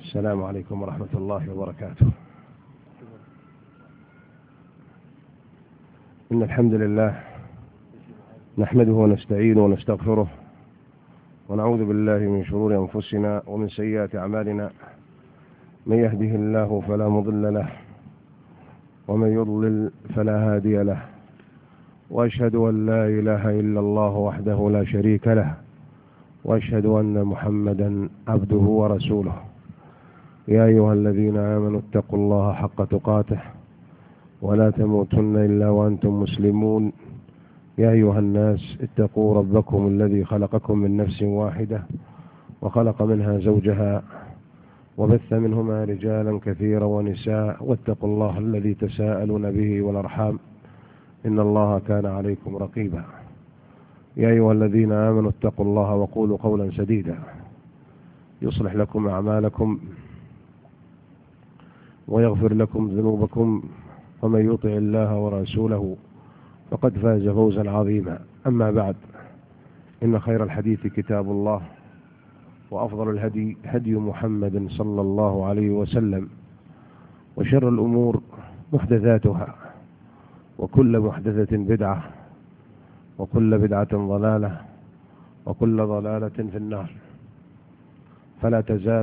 السلام عليكم ورحمة الله وبركاته. إن الحمد لله نحمده ونستعينه ونستغفره ونعوذ بالله من شرور أنفسنا ومن سيئات أعمالنا، من يهده الله فلا مضل له ومن يضلل فلا هادي له، وأشهد أن لا إله إلا الله وحده لا شريك له، وأشهد أن محمدا عبده ورسوله. يا أيها الذين آمنوا اتقوا الله حق تقاته ولا تموتن إلا وأنتم مسلمون. يا أيها الناس اتقوا ربكم الذي خلقكم من نفس واحدة وخلق منها زوجها وبث منهما رجالا كثيرا ونساء، واتقوا الله الذي تساءلون به والأرحام إن الله كان عليكم رقيبا. يا أيها الذين آمنوا اتقوا الله وقولوا قولا سديدا يصلح لكم أعمالكم ويغفر لكم ذنوبكم، ومن يطع الله ورسوله فقد فاز فوزا عظيما. أما بعد، إن خير الحديث كتاب الله، وأفضل الهدي هدي محمد صلى الله عليه وسلم، وشر الأمور محدثاتها، وكل محدثة بدعة، وكل بدعة ضلالة، وكل ضلالة في النار. فلا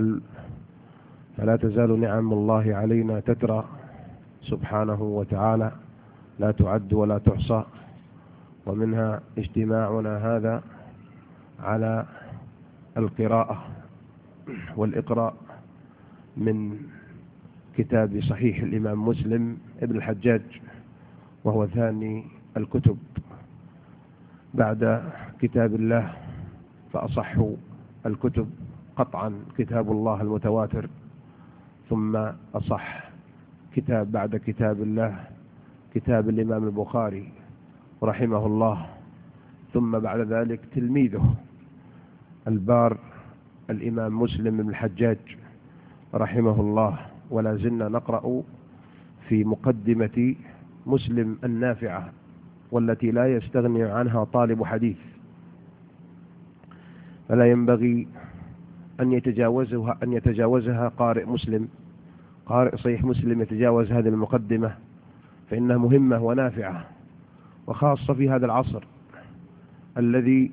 تزال نعم الله علينا تترى سبحانه وتعالى، لا تعد ولا تحصى، ومنها اجتماعنا هذا على القراءة والإقراء من كتاب صحيح الإمام مسلم ابن الحجاج، وهو ثاني الكتب بعد كتاب الله، فأصح الكتب قطعا كتاب الله المتواتر، ثم أصح كتاب بعد كتاب الله كتاب الإمام البخاري رحمه الله، ثم بعد ذلك تلميذه البار الإمام مسلم بن الحجاج رحمه الله. ولا زلنا نقرأ في مقدمة مسلم النافعة، والتي لا يستغني عنها طالب حديث، فلا ينبغي أن يتجاوزها قارئ مسلم، قارئ صحيح مسلم يتجاوز هذه المقدمة، فإنها مهمة ونافعة، وخاصة في هذا العصر الذي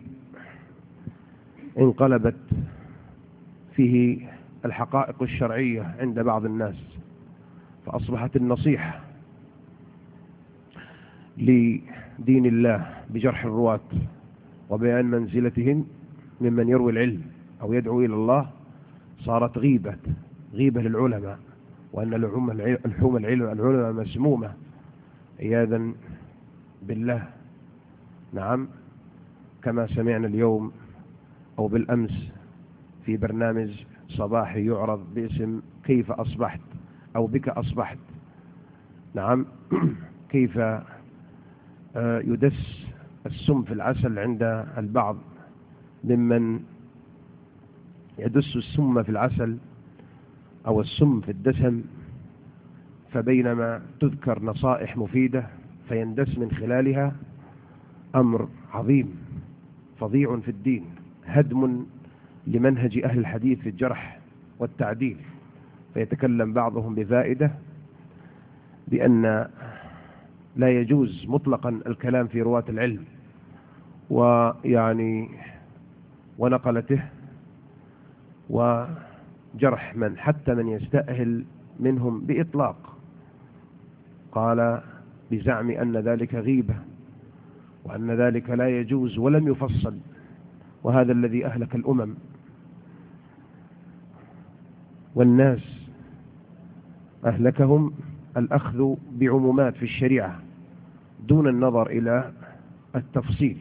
انقلبت فيه الحقائق الشرعية عند بعض الناس، فأصبحت النصيحة لدين الله بجرح الرواة وبيان منزلتهم ممن يروي العلم أو يدعو إلى الله صارت غيبة للعلماء، وأن لحوم العلماء مسمومة عياذا بالله. نعم، كما سمعنا اليوم أو بالأمس في برنامج صباحي يعرض باسم كيف أصبحت أو بك أصبحت. نعم، كيف يدس السم في العسل عند البعض ممن يدس السم في العسل أو السم في الدسم، فبينما تذكر نصائح مفيدة فيندس من خلالها أمر عظيم فظيع في الدين، هدم لمنهج أهل الحديث في الجرح والتعديل، فيتكلم بعضهم بفائدة بأن لا يجوز مطلقا الكلام في رواة العلم ونقلته، وجرح حتى من يستأهل منهم بإطلاق، قال بزعم أن ذلك غيبة وأن ذلك لا يجوز ولم يفصل، وهذا الذي أهلك الأمم والناس، أهلكهم الأخذ بعمومات في الشريعة دون النظر إلى التفصيل.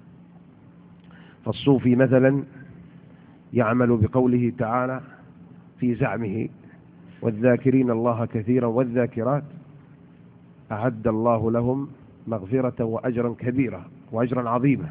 فالصوفي مثلا يعمل بقوله تعالى في زعمه والذاكرين الله كثيرا والذاكرات أعد الله لهم مغفرة وأجرا كبيرا وأجرا عظيما،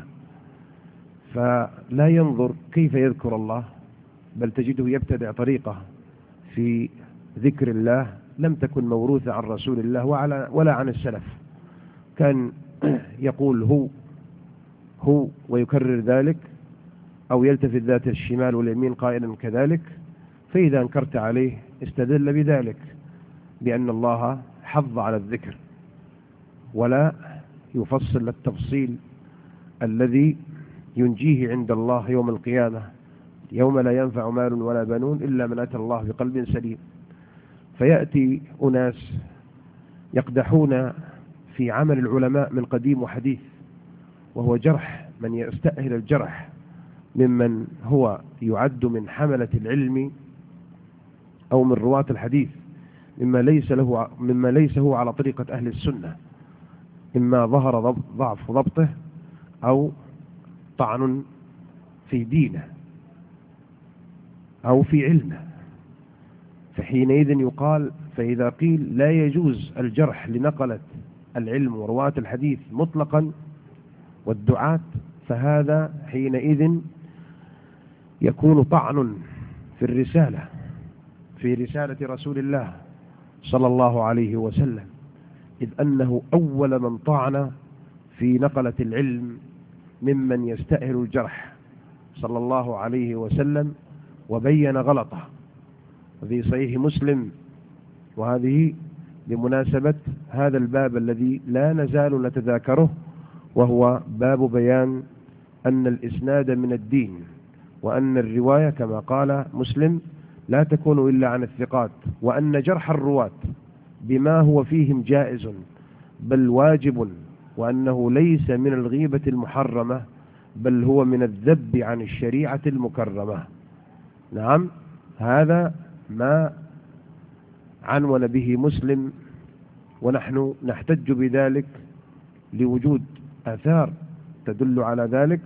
فلا ينظر كيف يذكر الله، بل تجده يبتدع طريقة في ذكر الله لم تكن موروثة عن رسول الله ولا عن السلف. كان يقول هو ويكرر ذلك، أو يلتفت ذات الشمال واليمين قائلا كذلك، فإذا أنكرت عليه استدل بذلك بأن الله حض على الذكر ولا يفصل التفصيل الذي ينجيه عند الله يوم القيامة، يوم لا ينفع مال ولا بنون إلا من أتى الله بقلب سليم. فيأتي أناس يقدحون في عمل العلماء من قديم وحديث، وهو جرح من يستأهل الجرح ممن هو يعد من حملة العلم أو من رواة الحديث، مما ليس هو على طريقة أهل السنة، إما ظهر ضعف ضبطه أو طعن في دينه أو في علمه. فحينئذ يقال، فإذا قيل لا يجوز الجرح لنقلة العلم ورواة الحديث مطلقا والدعاة، فهذا حينئذ يكون طعن في الرسالة، في رسالة رسول الله صلى الله عليه وسلم، إذ أنه أول من طعن في نقلة العلم ممن يستأهل الجرح صلى الله عليه وسلم وبين غلطه في صحيح مسلم. وهذه بمناسبة هذا الباب الذي لا نزال نتذاكره، وهو باب بيان أن الإسناد من الدين، وأن الرواية كما قال مسلم لا تكون إلا عن الثقات، وأن جرح الرواة بما هو فيهم جائز بل واجب، وأنه ليس من الغيبة المحرمة بل هو من الذب عن الشريعة المكرمة. نعم، هذا ما عنون به مسلم، ونحن نحتج بذلك لوجود آثار تدل على ذلك.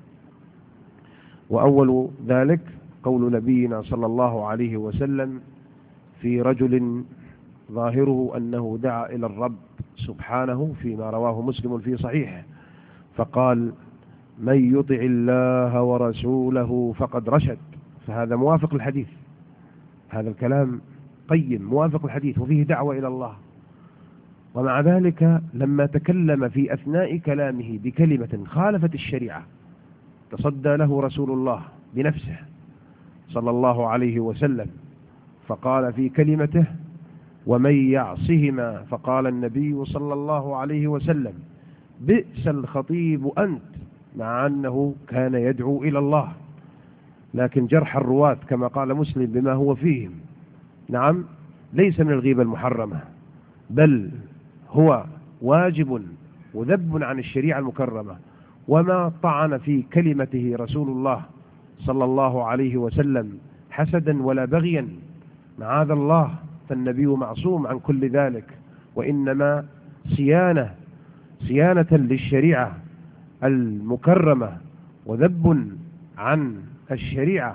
وأول ذلك قول نبينا صلى الله عليه وسلم في رجل ظاهره أنه دعا إلى الرب سبحانه فيما رواه مسلم في صحيحه، فقال: من يطع الله ورسوله فقد رشد. فهذا موافق الحديث، هذا الكلام قيم موافق الحديث وفيه دعوة إلى الله. ومع ذلك لما تكلم في أثناء كلامه بكلمة خالفت الشريعة تصدى له رسول الله بنفسه صلى الله عليه وسلم، فقال في كلمته: ومن يعصهما، فقال النبي صلى الله عليه وسلم: بئس الخطيب أنت، مع أنه كان يدعو إلى الله. لكن جرح الرواة كما قال مسلم بما هو فيهم، نعم، ليس من الغيبة المحرمة بل هو واجب وذب عن الشريعة المكرمة. وما طعن في كلمته رسول الله صلى الله عليه وسلم حسدا ولا بغيا، معاذ الله، فالنبي معصوم عن كل ذلك، وإنما صيانة للشريعة المكرمة وذب عن الشريعة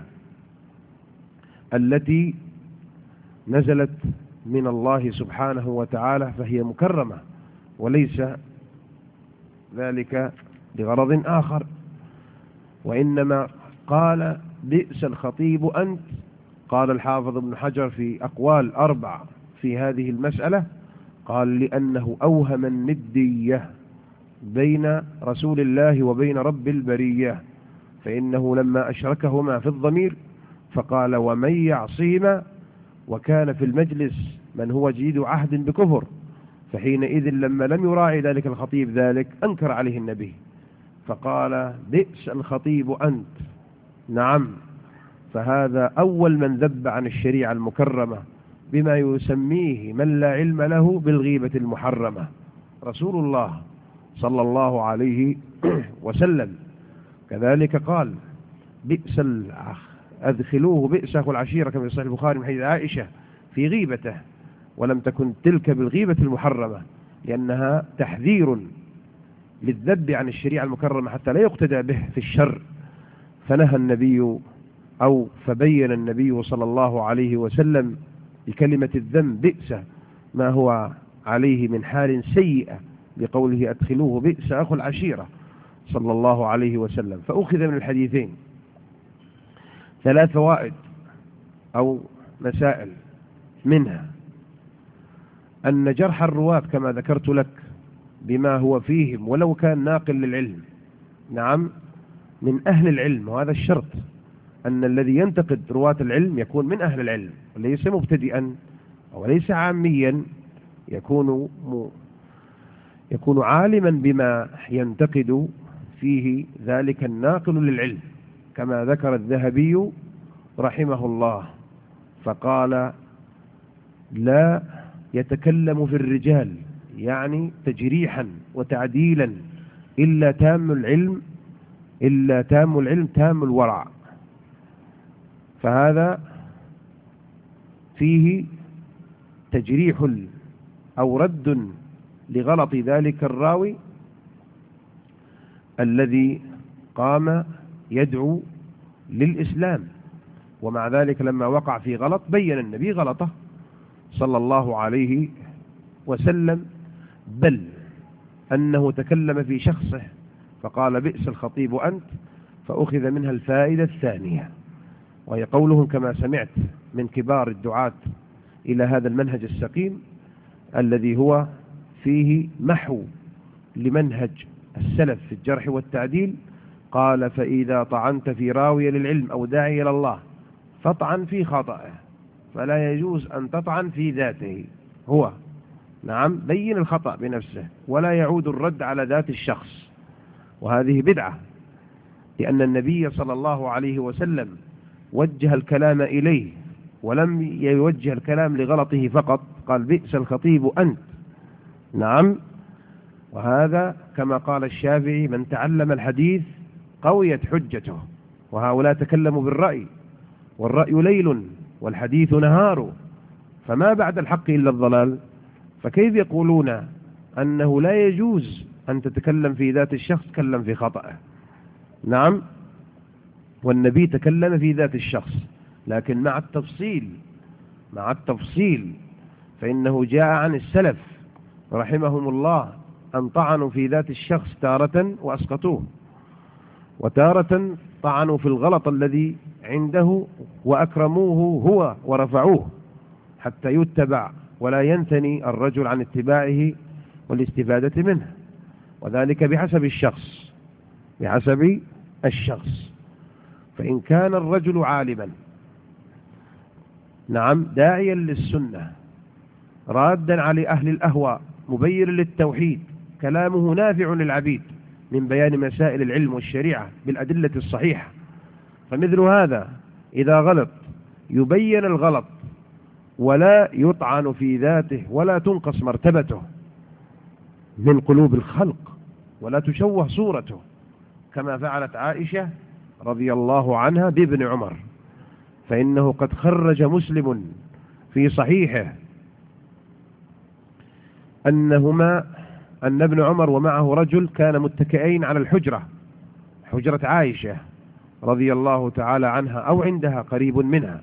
التي نزلت من الله سبحانه وتعالى، فهي مكرمة وليس ذلك لغرض آخر. وإنما قال: بئس الخطيب أنت. قال الحافظ ابن حجر في أقوال 4 في هذه المسألة، قال: لأنه أوهم الندية بين رسول الله وبين رب البرية، فإنه لما أشركهما في الضمير فقال: ومن يعصيهما، وكان في المجلس من هو جديد عهد بكفر، فحينئذ لما لم يراعي ذلك الخطيب ذلك أنكر عليه النبي فقال: بئس الخطيب أنت. نعم، فهذا أول من ذب عن الشريعة المكرمة بما يسميه من لا علم له بالغيبة المحرمة رسول الله صلى الله عليه وسلم. كذلك قال: بئس أدخلوه بئس أخو العشيرة، كما في صحيح البخاري من حديث عائشة في غيبته، ولم تكن تلك بالغيبة المحرمة، لأنها تحذير للذب عن الشريعة المكرمة حتى لا يقتدى به في الشر. فنهى النبي أو فبين النبي صلى الله عليه وسلم بكلمة الذم بئس ما هو عليه من حال سيئة، بقوله: أدخلوه بئس أخو العشيرة صلى الله عليه وسلم. فأخذ من الحديثين 3 فوائد أو مسائل، منها أن جرح الرواة كما ذكرت لك بما هو فيهم ولو كان ناقل للعلم، نعم، من أهل العلم، وهذا الشرط، أن الذي ينتقد رواة العلم يكون من أهل العلم وليس مبتدئا وليس عاميا، يكون عالما بما ينتقد فيه ذلك الناقل للعلم، كما ذكر الذهبي رحمه الله فقال: لا يتكلم في الرجال يعني تجريحا وتعديلا إلا تام العلم تام الورع. فهذا فيه تجريح أو رد لغلط ذلك الراوي الذي قام يدعو للإسلام، ومع ذلك لما وقع في غلط بين النبي غلطه صلى الله عليه وسلم، بل أنه تكلم في شخصه فقال: بئس الخطيب أنت، فأخذ منها الفائدة الثانية، وهي قولهم كما سمعت من كبار الدعاة إلى هذا المنهج السقيم الذي هو فيه محو لمنهج السلف في الجرح والتعديل. قال: فإذا طعنت في راوي للعلم أو داعي إلى الله فاطعن في خطأه، فلا يجوز أن تطعن في ذاته هو. نعم، بين الخطأ بنفسه ولا يعود الرد على ذات الشخص، وهذه بدعة، لأن النبي صلى الله عليه وسلم وجه الكلام إليه ولم يوجه الكلام لغلطه فقط، قال: بئس الخطيب أنت. نعم، وهذا كما قال الشافعي: من تعلم الحديث قويت حجته. وهؤلاء تكلموا بالرأي، والرأي ليل والحديث نهار، فما بعد الحق إلا الضلال. فكيف يقولون أنه لا يجوز أن تتكلم في ذات الشخص، تكلم في خطأه؟ نعم، والنبي تكلم في ذات الشخص، لكن مع التفصيل فإنه جاء عن السلف رحمهم الله أن طعنوا في ذات الشخص تارة وأسقطوه، وتارة طعنوا في الغلط الذي عنده وأكرموه هو ورفعوه حتى يتبع ولا ينثني الرجل عن اتباعه والاستفادة منه، وذلك بحسب الشخص. فإن كان الرجل عالما، نعم، داعيا للسنة، رادا على أهل الأهواء، مبين للتوحيد، كلامه نافع للعبيد من بيان مسائل العلم والشريعة بالأدلة الصحيحة، فمثل هذا إذا غلط يبين الغلط ولا يطعن في ذاته ولا تنقص مرتبته من قلوب الخلق ولا تشوه صورته، كما فعلت عائشة رضي الله عنها بابن عمر، فإنه قد خرج مسلم في صحيحه أن ابن عمر ومعه رجل كان متكئين على حجرة عائشة رضي الله تعالى عنها أو عندها قريب منها،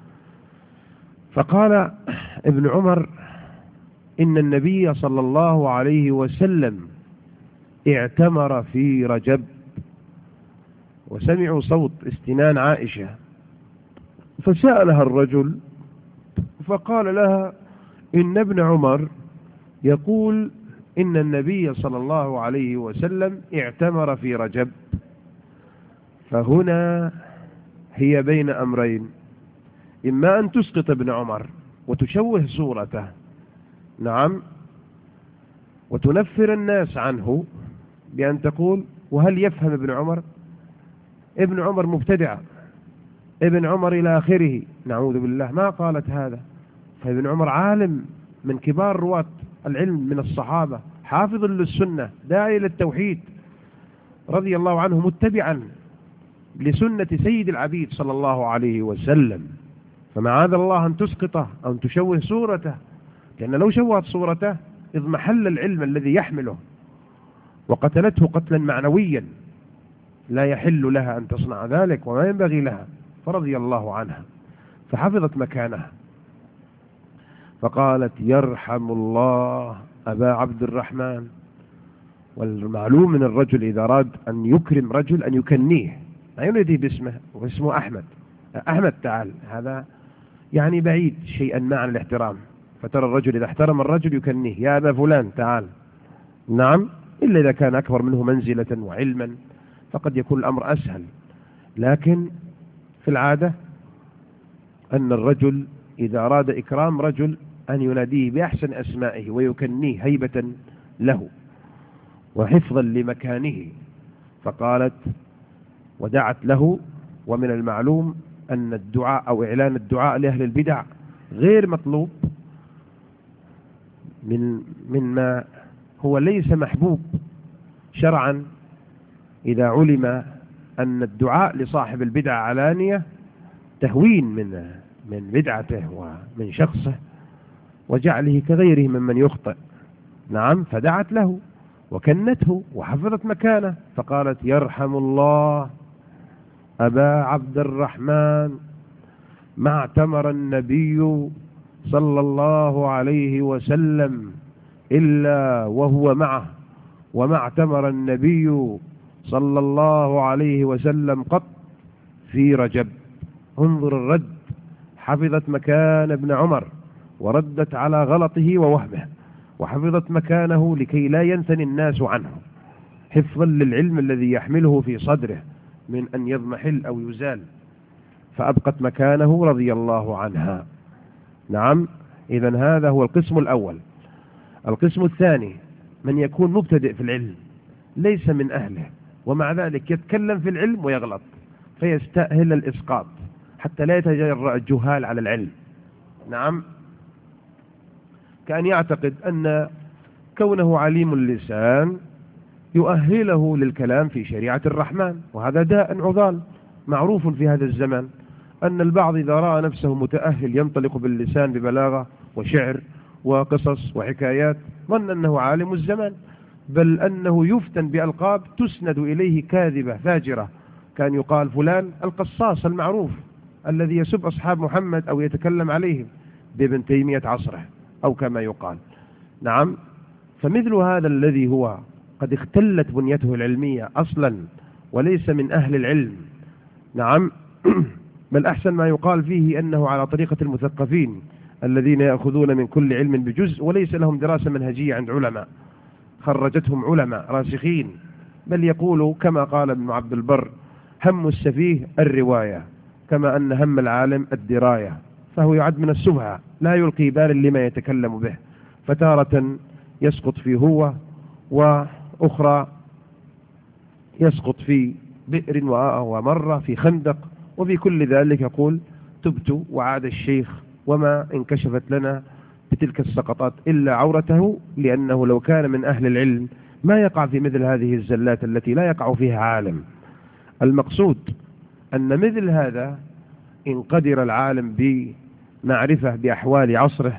فقال ابن عمر: إن النبي صلى الله عليه وسلم اعتمر في رجب. وسمعوا صوت استنان عائشة، فسألها الرجل فقال لها: إن ابن عمر يقول إن النبي صلى الله عليه وسلم اعتمر في رجب. فهنا هي بين أمرين: إما أن تسقط ابن عمر وتشوه صورته، نعم، وتنفر الناس عنه بأن تقول: وهل يفهم ابن عمر؟ ابن عمر مبتدع، ابن عمر إلى آخره، نعوذ بالله، ما قالت هذا. فابن عمر عالم من كبار رواة العلم من الصحابة، حافظ للسنة، داعي للتوحيد رضي الله عنه، متبعا لسنة سيد العبيد صلى الله عليه وسلم، فمعاذ الله أن تسقطه أو أن تشوه صورته، لأن لو شوهت صورته اضمحل العلم الذي يحمله وقتلته قتلا معنويا، لا يحل لها أن تصنع ذلك وما ينبغي لها، فرضي الله عنها فحفظت مكانها. فقالت: يرحم الله أبا عبد الرحمن. والمعلوم من الرجل إذا أراد أن يكرم رجل أن يكنيه، لا يناديه باسمه، واسمه أحمد تعال، هذا يعني بعيد شيئا ما عن الاحترام. فترى الرجل إذا احترم الرجل يكنيه: يا أبا فلان تعال. نعم، إلا إذا كان أكبر منه منزلة وعلما فقد يكون الأمر أسهل، لكن في العادة أن الرجل إذا أراد إكرام رجل أن يناديه بأحسن أسمائه ويكنيه هيبة له وحفظا لمكانه، فقالت ودعت له. ومن المعلوم أن الدعاء أو إعلان الدعاء لأهل البدع غير مطلوب مما هو ليس محبوب شرعا. إذا علم أن الدعاء لصاحب البدع علانية تهوين من بدعته ومن شخصه وجعله كغيره ممن يخطئ. نعم، فدعت له وكنته وحفظت مكانه، فقالت يرحم الله أبا عبد الرحمن، ما اعتمر النبي صلى الله عليه وسلم إلا وهو معه، وما اعتمر النبي صلى الله عليه وسلم قط في رجب. انظر الرد، حفظت مكان ابن عمر وردت على غلطه ووهمه، وحفظت مكانه لكي لا ينثني الناس عنه، حفظا للعلم الذي يحمله في صدره من أن يضمحل أو يزال، فأبقت مكانه رضي الله عنها. نعم، إذن هذا هو القسم الأول. القسم الثاني من يكون مبتدئ في العلم ليس من أهله، ومع ذلك يتكلم في العلم ويغلط فيستأهل الإسقاط حتى لا يتجرأ الجهال على العلم. نعم، كأن يعتقد أن كونه عليم اللسان يؤهله للكلام في شريعة الرحمن، وهذا داء عضال معروف في هذا الزمان، أن البعض إذا رأى نفسه متأهل ينطلق باللسان ببلاغة وشعر وقصص وحكايات ظن أنه عالم الزمان، بل أنه يفتن بألقاب تسند إليه كاذبة فاجرة. كان يقال فلان القصاص المعروف الذي يسب أصحاب محمد أو يتكلم عليهم بابن تيمية عصره أو كما يقال. نعم، فمثل هذا الذي هو قد اختلت بنيته العلمية أصلا وليس من أهل العلم. نعم، بل أحسن ما يقال فيه أنه على طريقة المثقفين الذين يأخذون من كل علم بجزء وليس لهم دراسة منهجية عند علماء خرجتهم علماء راسخين، بل يقول كما قال ابن عبد البر هم السفيه الرواية كما أن هم العالم الدراية، فهو يعد من السفهاء لا يلقي بال لما يتكلم به، فتارة يسقط في هو، وأخرى يسقط في بئر ومرة في خندق، وفي كل ذلك يقول تبت وعاد الشيخ وما انكشفت لنا بتلك السقطات إلا عورته، لأنه لو كان من أهل العلم ما يقع في مثل هذه الزلات التي لا يقع فيها عالم. المقصود أن مثل هذا إن قدر العالم بمعرفة بأحوال عصره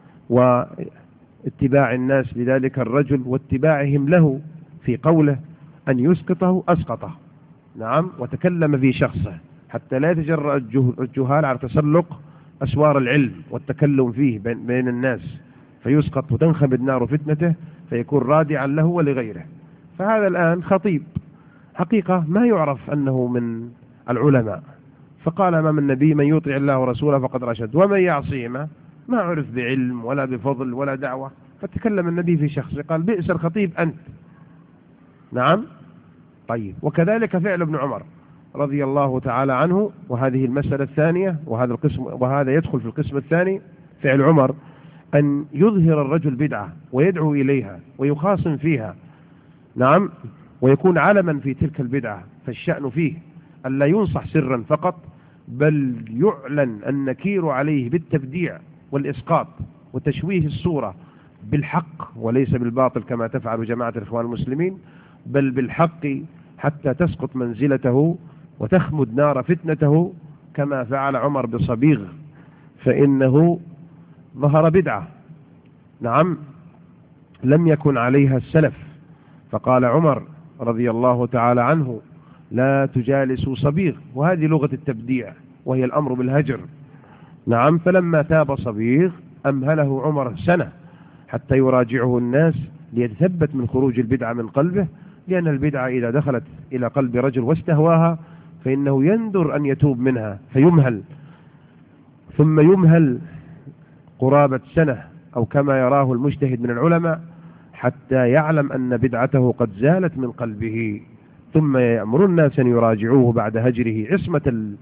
واتباع الناس لذلك الرجل واتباعهم له في قوله أن يسقطه أسقطه. نعم، وتكلم في شخصه حتى لا يتجرأ الجهال على تسلق أسوار العلم والتكلم فيه بين الناس فيسقط وتنخمد نار فتنته فيكون رادعا له ولغيره. فهذا الآن خطيب حقيقة ما يعرف أنه من العلماء، فقال أمام النبي من يطيع الله ورسوله فقد رشد ومن يعصيهما ما عرف بعلم ولا بفضل ولا دعوة، فتكلم النبي في شخصه قال بئس الخطيب أنت. نعم، طيب، وكذلك فعل ابن عمر رضي الله تعالى عنه، وهذه المسألة الثانية وهذا القسم، وهذا يدخل في القسم الثاني. فعل عمر أن يظهر الرجل بدعة ويدعو إليها ويخاصم فيها، نعم، ويكون علما في تلك البدعة، فالشأن فيه أن لا ينصح سرا فقط، بل يعلن النكير عليه بالتبديع والإسقاط وتشويه الصورة بالحق وليس بالباطل كما تفعل جماعة الإخوان المسلمين، بل بالحق حتى تسقط منزلته وتخمد نار فتنته كما فعل عمر بصبيغ، فإنه ظهر بدعة نعم لم يكن عليها السلف، فقال عمر رضي الله تعالى عنه لا تجالسوا صبيغ، وهذه لغة التبديع وهي الأمر بالهجر. نعم، فلما تاب صبيغ أمهله عمر سنة حتى يراجعه الناس ليتثبت من خروج البدعة من قلبه، لأن البدعة إذا دخلت إلى قلب رجل واستهواها فإنه يندر أن يتوب منها فيمهل، ثم يمهل قرابة سنة أو كما يراه المجتهد من العلماء حتى يعلم أن بدعته قد زالت من قلبه، ثم يأمر الناس أن يراجعوه بعد هجره عصمة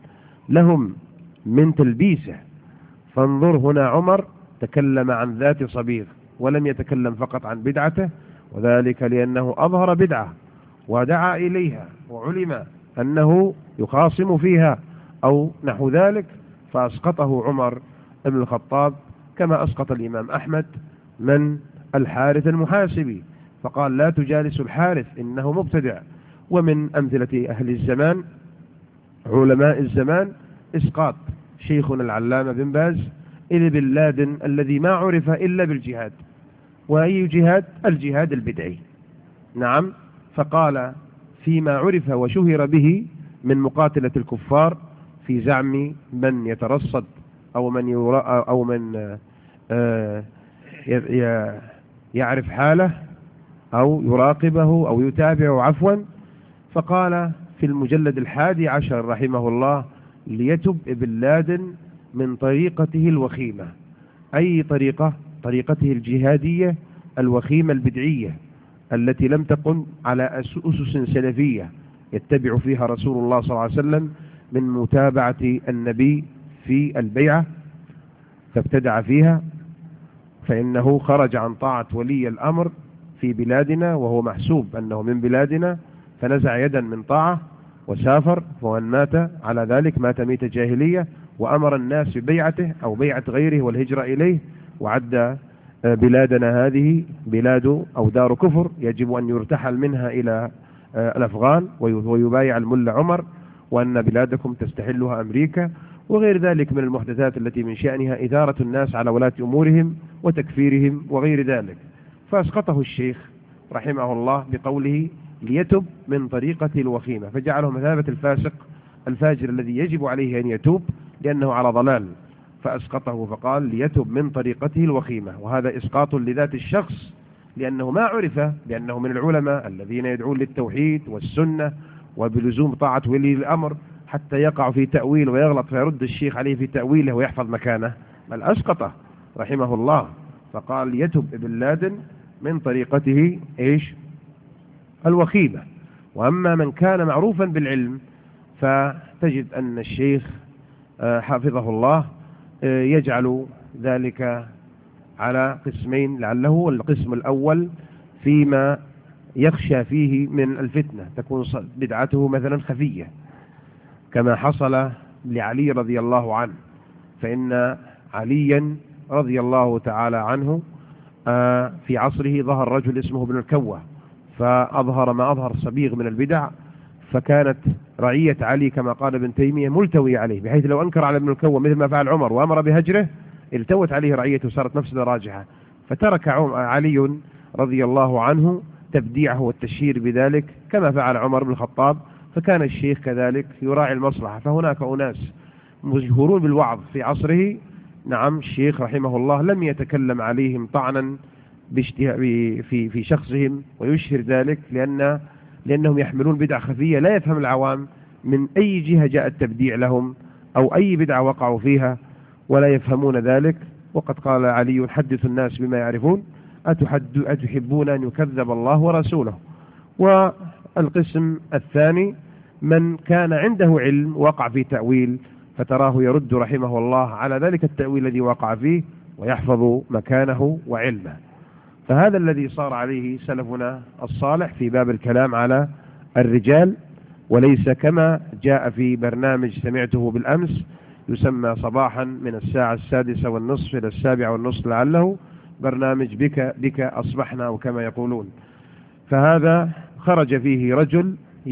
لهم من تلبيسه. فانظر هنا عمر تكلم عن ذات صبيغ ولم يتكلم فقط عن بدعته، وذلك لأنه أظهر بدعة ودعا إليها وعلم أنه يخاصم فيها أو نحو ذلك، فأسقطه عمر بن الخطاب كما أسقط الإمام أحمد من الحارث المحاسبي، فقال لا تجالس الحارث إنه مبتدع. ومن أمثلة أهل الزمان علماء الزمان إسقاط شيخنا العلامة بن باز إلى بن لادن الذي ما عرف إلا بالجهاد. وأي جهاد؟ الجهاد البدعي. نعم، فقال فيما عرف وشهر به من مقاتلة الكفار في زعم من يترصد أو من يعرف حاله أو يراقبه أو يتابعه عفوا، فقال في المجلد 11 رحمه الله ليتب ابن لادن من طريقته الوخيمة. أي طريقة؟ طريقته الجهادية الوخيمة البدعية التي لم تقم على أسس سلفية يتبع فيها رسول الله صلى الله عليه وسلم من متابعة النبي في البيعة فابتدع فيها، فإنه خرج عن طاعة ولي الأمر في بلادنا وهو محسوب أنه من بلادنا، فنزع يدا من طاعة وسافر، ومن مات على ذلك مات ميت جاهلية، وأمر الناس ببيعته أو بيعة غيره والهجرة إليه، وعد بلادنا هذه بلاد أو دار كفر يجب أن يرتحل منها إلى الأفغان ويبايع الملا عمر، وأن بلادكم تستحلها أمريكا، وغير ذلك من المحدثات التي من شأنها إثارة الناس على ولاة أمورهم وتكفيرهم وغير ذلك. فأسقطه الشيخ رحمه الله بقوله ليتب من طريقة الوخيمة، فجعله مثابة الفاسق الفاجر الذي يجب عليه أن يتوب لأنه على ضلال، فأسقطه فقال ليتب من طريقته الوخيمة. وهذا إسقاط لذات الشخص لأنه ما عرف بأنه من العلماء الذين يدعون للتوحيد والسنة وبلزوم طاعة ولي الأمر، حتى يقع في تأويل ويغلط فيرد الشيخ عليه في تأويله ويحفظ مكانه، بل أسقطه رحمه الله. فقال يتب ابن لادن من طريقته إيش؟ الوخيمة. وأما من كان معروفا بالعلم فتجد أن الشيخ حافظه الله يجعل ذلك على قسمين، لعله القسم الأول فيما يخشى فيه من الفتنة تكون بدعته مثلا خفية كما حصل لعلي رضي الله عنه، فإن عليا رضي الله تعالى عنه في عصره ظهر رجل اسمه ابن الكوة فأظهر ما أظهر صبيغ من البدع، فكانت رعية علي كما قال ابن تيمية ملتوية عليه، بحيث لو أنكر على ابن الكوة مثل ما فعل عمر وأمر بهجره التوت عليه رعيته وصارت مفسدة راجحة، فترك علي رضي الله عنه تبديعه والتشهير بذلك كما فعل عمر بن الخطاب، فكان الشيخ كذلك يراعي المصلحة. فهناك أناس مجهورون بالوعظ في عصره، نعم الشيخ رحمه الله لم يتكلم عليهم طعنا في شخصهم ويشهر ذلك لأنهم يحملون بدع خفية لا يفهم العوام من أي جهة جاء التبديع لهم أو أي بدعة وقعوا فيها ولا يفهمون ذلك. وقد قال علي حدث الناس بما يعرفون أتحبون أن يكذب الله ورسوله. والقسم الثاني من كان عنده علم وقع في تأويل فتراه يرد رحمه الله على ذلك التأويل الذي وقع فيه ويحفظ مكانه وعلمه. فهذا الذي صار عليه سلفنا الصالح في باب الكلام على الرجال، وليس كما جاء في برنامج سمعته بالأمس يسمى صباحا من الساعة 6:30 إلى 7:30 لعله، برنامج بك أصبحنا أو كما يقولون. فهذا خرج فيه رجل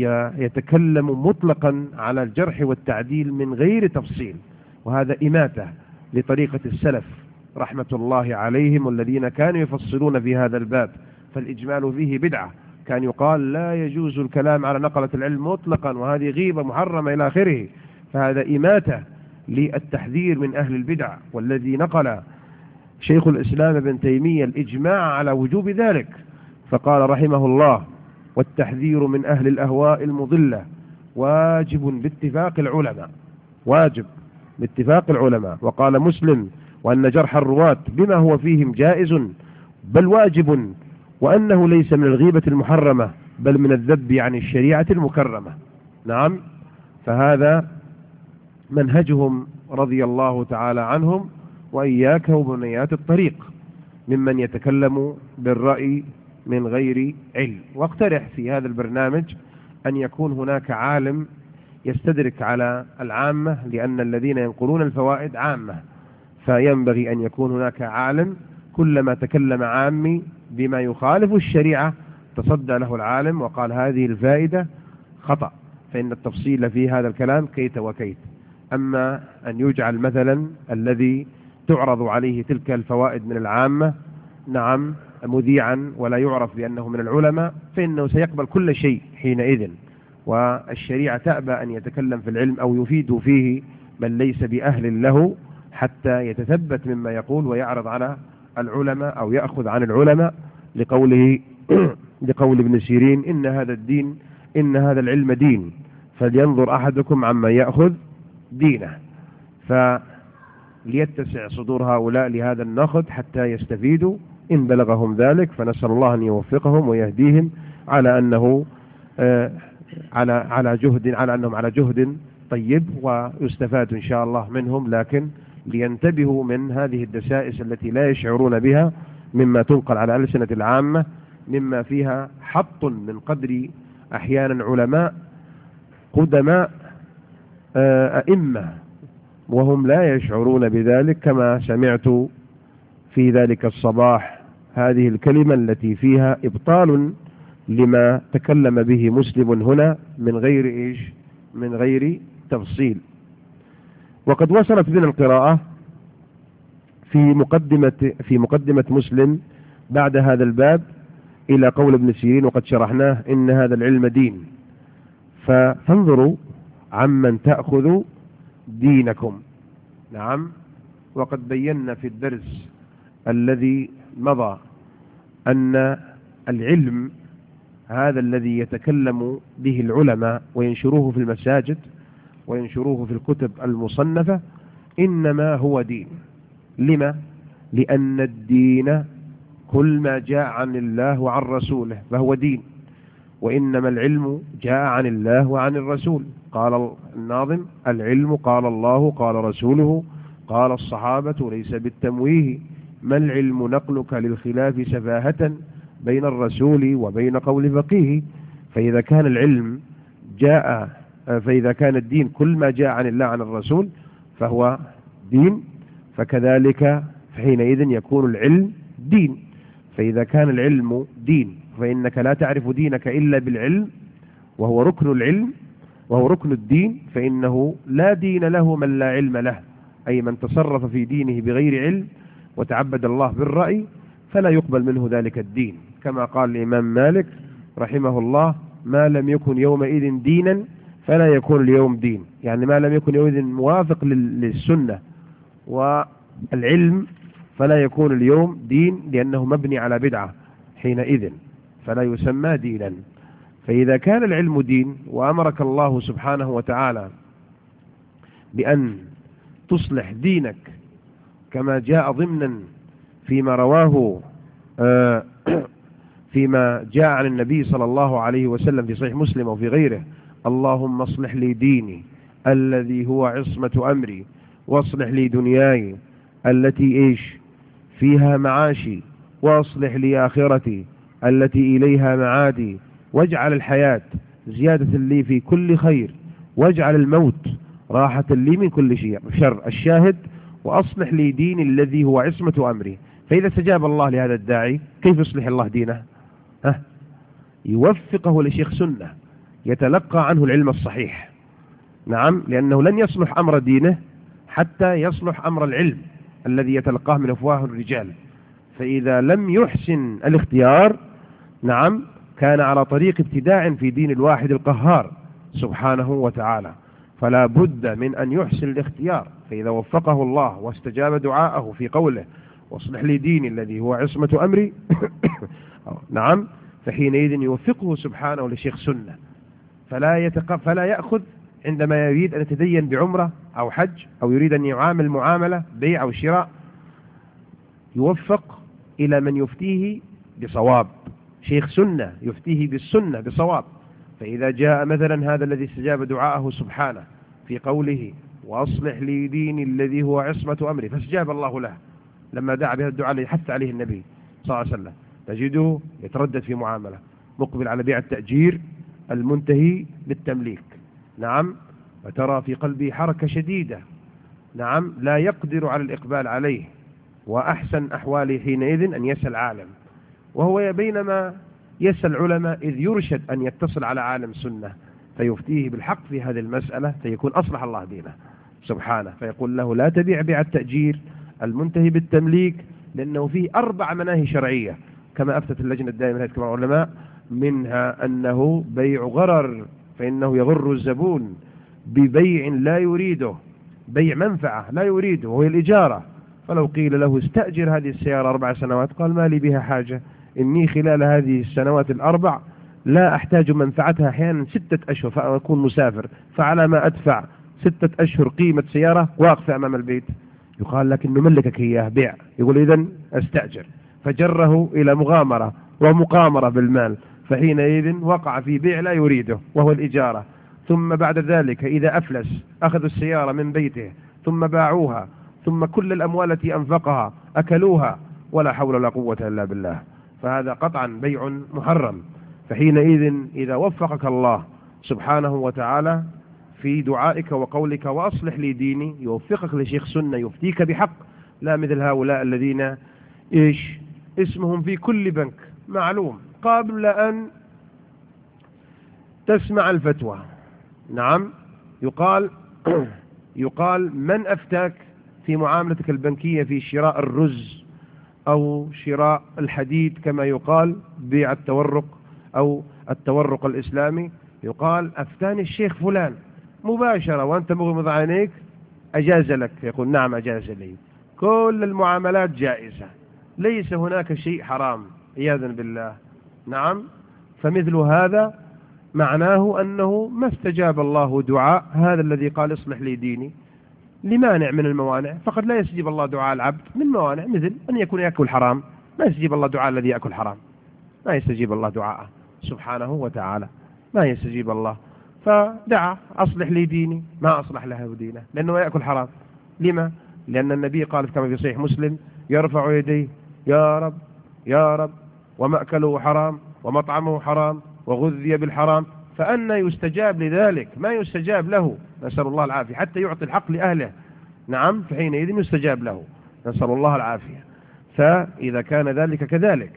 يتكلم مطلقا على الجرح والتعديل من غير تفصيل، وهذا إماتة لطريقة السلف رحمة الله عليهم والذين كانوا يفصلون في هذا الباب، فالإجمال فيه بدعة. كان يقال لا يجوز الكلام على نقلة العلم مطلقا وهذه غيبة محرمة إلى آخره، فهذا إماتة للتحذير من أهل البدع، والذي نقل شيخ الإسلام ابن تيمية الإجماع على وجوب ذلك، فقال رحمه الله والتحذير من أهل الأهواء المضلة واجب باتفاق العلماء، واجب باتفاق العلماء. وقال مسلم وأن جرح الرواة بما هو فيهم جائز بل واجب، وأنه ليس من الغيبة المحرمة بل من الذب عن الشريعة المكرمة. نعم، فهذا منهجهم رضي الله تعالى عنهم، وإياك وبنيات الطريق ممن يتكلم بالرأي من غير علم. واقترح في هذا البرنامج أن يكون هناك عالم يستدرك على العامة، لأن الذين ينقلون الفوائد عامة، فينبغي أن يكون هناك عالم كلما تكلم عامي بما يخالف الشريعة تصدى له العالم وقال هذه الفائدة خطأ، فإن التفصيل في هذا الكلام كيت وكيت. أما أن يجعل مثلا الذي تعرض عليه تلك الفوائد من العامة نعم مذيعا ولا يعرف بأنه من العلماء، فإنه سيقبل كل شيء حينئذ، والشريعة تأبى أن يتكلم في العلم أو يفيد فيه من ليس بأهل له حتى يتثبت مما يقول ويعرض على العلماء أو يأخذ عن العلماء، لقول ابن سيرين إن هذا العلم دين، فلينظر أحدكم عما يأخذ دينه. فليتسع صدور هؤلاء لهذا النقد حتى يستفيدوا إن بلغهم ذلك، فنسأل الله أن يوفقهم ويهديهم على أنه على أنهم على جهد طيب، ويستفاد إن شاء الله منهم، لكن لينتبهوا من هذه الدسائس التي لا يشعرون بها مما تنقل على ألسنة العامة، مما فيها حط من قدر أحيانا علماء قدماء أئمة وهم لا يشعرون بذلك، كما سمعت في ذلك الصباح هذه الكلمة التي فيها إبطال لما تكلم به مسلم هنا من غير تفصيل. وقد وصلت بنا القراءة في مقدمة مسلم بعد هذا الباب إلى قول ابن سيرين وقد شرحناه إن هذا العلم دين، فانظروا عمن تأخذوا دينكم. نعم، وقد بينا في الدرس الذي مضى أن العلم هذا الذي يتكلم به العلماء وينشروه في المساجد وينشروه في الكتب المصنفة إنما هو دين. لما؟ لأن الدين كل ما جاء عن الله وعن رسوله فهو دين، وإنما العلم جاء عن الله وعن الرسول. قال الناظم: العلم قال الله قال رسوله قال الصحابة ليس بالتمويه، ما العلم نقلك للخلاف سفاهة بين الرسول وبين قول فقيه. فإذا كان الدين كل ما جاء عن الله عن الرسول فهو دين، فكذلك حينئذ يكون العلم دين. فإذا كان العلم دين فإنك لا تعرف دينك إلا بالعلم، وهو ركن العلم وهو ركن الدين، فإنه لا دين له من لا علم له، أي من تصرف في دينه بغير علم وتعبد الله بالرأي فلا يقبل منه ذلك الدين. كما قال الإمام مالك رحمه الله: ما لم يكن يومئذ دينا فلا يكون اليوم دين، يعني ما لم يكن يومئذ موافق للسنة والعلم فلا يكون اليوم دين، لأنه مبني على بدعة حينئذ فلا يسمى دينا. فإذا كان العلم دين وأمرك الله سبحانه وتعالى بأن تصلح دينك كما جاء ضمنا فيما رواه فيما جاء عن النبي صلى الله عليه وسلم في صحيح مسلم وفي غيره: اللهم اصلح لي ديني الذي هو عصمة أمري، واصلح لي دنياي التي فيها معاشي، واصلح لي آخرتي التي إليها معادي، واجعل الحياة زيادة لي في كل خير، واجعل الموت راحة لي من كل شر. الشاهد: وأصلح لي ديني الذي هو عصمة أمري. فإذا استجاب الله لهذا الداعي كيف يصلح الله دينه؟ يوفقه لشيخ سنة يتلقى عنه العلم الصحيح. نعم، لأنه لن يصلح أمر دينه حتى يصلح أمر العلم الذي يتلقاه من أفواه الرجال. فإذا لم يحسن الاختيار نعم كان على طريق ابتداع في دين الواحد القهار سبحانه وتعالى. فلا بد من أن يحسن الاختيار. فإذا وفقه الله واستجاب دعاءه في قوله: واصلح لي ديني الذي هو عصمة أمري نعم، فحينئذ يوفقه سبحانه لشيخ سنة، فلا يأخذ عندما يريد أن يتدين بعمرة أو حج أو يريد أن يعامل معاملة بيع أو شراء، يوفق إلى من يفتيه بصواب، شيخ سنة يفتيه بالسنة بصواب. فإذا جاء مثلا هذا الذي استجاب دعاءه سبحانه في قوله: وأصلح لي ديني الذي هو عصمة أمري، فاستجاب الله له لما دعا بهذا الدعاء الذي حث عليه النبي صلى الله عليه وسلم. تجده يتردد في معاملة، مقبل على بيع التأجير المنتهي بالتمليك، نعم، وترى في قلبه حركة شديدة، نعم، لا يقدر على الإقبال عليه، وأحسن أحواله حينئذ أن يسأل عالم، وهو بينما يسأل علماء إذ يرشد أن يتصل على عالم سنة فيفتيه بالحق في هذه المسألة فيكون أصلح الله دينه سبحانه، فيقول له لا تبيع بيع التأجير المنتهي بالتمليك، لأنه فيه 4 مناهي شرعية كما أفتت اللجنة الدائمة لهيئة كبار العلماء، منها أنه بيع غرر، فإنه يغر الزبون ببيع لا يريده، بيع منفعة لا يريده وهي الإجارة. فلو قيل له استأجر هذه السيارة 4 سنوات قال ما لي بها حاجة، إني خلال هذه السنوات ال4 لا أحتاج منفعتها، أحيانا 6 أشهر فأكون مسافر، فعلى ما أدفع 6 أشهر قيمة سيارة واقفة أمام البيت. يقال لك إنه ملكك إياه بيع، يقول إذن أستأجر، فجره إلى مغامرة ومقامرة بالمال، فحينئذ وقع في بيع لا يريده وهو الإجارة. ثم بعد ذلك إذا أفلس أخذوا السيارة من بيته ثم باعوها، ثم كل الأموال التي أنفقها أكلوها، ولا حول ولا قوة إلا بالله، فهذا قطعا بيع محرم. فحينئذ إذا وفقك الله سبحانه وتعالى في دعائك وقولك وأصلح لي ديني، يوفقك لشيخ سنة يفتيك بحق، لا مثل هؤلاء الذين اسمهم في كل بنك معلوم قبل أن تسمع الفتوى، نعم، يقال من أفتاك في معاملتك البنكية في شراء الرز أو شراء الحديد كما يقال بيع التورق أو التورق الإسلامي، يقال أفتاني الشيخ فلان مباشرة وأنت مغمض عينيك أجاز لك، يقول نعم أجاز لي، كل المعاملات جائزة، ليس هناك شيء حرام عياذا بالله، نعم. فمثل هذا معناه أنه ما استجاب الله دعاء هذا الذي قال اصلح لي ديني لمانع من الموانع، فقد لا يستجيب الله دعاء العبد من موانع، مثل أن يكون يأكل حرام، ما يستجيب الله دعاء الذي يأكل حرام، ما يستجيب الله دعاءه سبحانه وتعالى، ما يستجيب الله، فدعا أصلح لي ديني، ما أصلح له دينه لأنه يأكل حرام. لما؟ لأن النبي قال كما في صحيح مسلم يرفع يديه يا رب يا رب ومأكله حرام ومطعمه حرام وغذي بالحرام، فأنا يستجاب لذلك؟ ما يستجاب له، نسأل الله العافية، حتى يعطي الحق لأهله، نعم، فحينئذ يستجاب له، نسأل الله العافية. فإذا كان ذلك كذلك،